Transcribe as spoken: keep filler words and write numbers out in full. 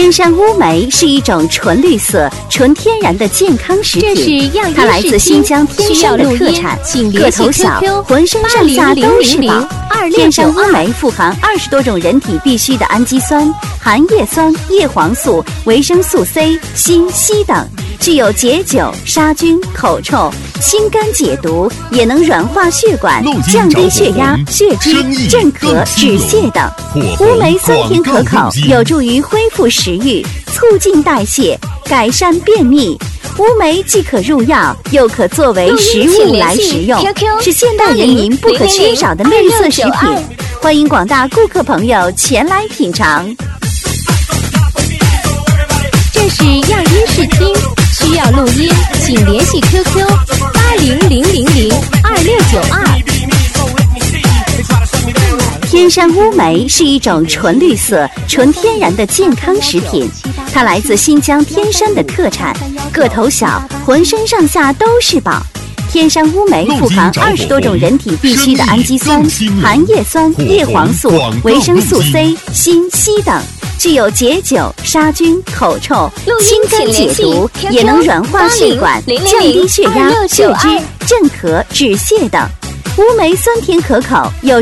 天山乌梅是一种纯绿色、纯天然的健康食这是品， 样它来自新疆天山的特需产， 要录音个头小，浑身上下都是宝。天山乌梅富含二十多种人体必需的氨基酸，含叶酸、叶黄素、维生素 C、锌、硒等，具有解酒、杀菌、口臭、清肝解毒，也能软化血管、降低血压、血脂、镇咳、止泻等。乌梅酸甜可口，有助于恢复食欲，促进代谢，改善便秘。乌梅既可入药，又可作为食物来食用，是现代人民不可缺少的绿色食品。欢迎广大顾客朋友前来品尝。 这是样音试听，需要录音，请联系 Q Q 八零零零零二六九二。 天山乌梅是一种纯绿色、纯天然的健康食品，它来自新疆天山的特产，个头小，浑身上下都是宝。天山乌梅富含二十多种人体必需的氨基酸，含叶酸、叶黄素、维生素 C、锌、硒等，具有解酒、杀菌、口臭、清肝解毒，也能软化血管、降低血压、血脂、镇咳、止泻等。乌梅酸甜可口，有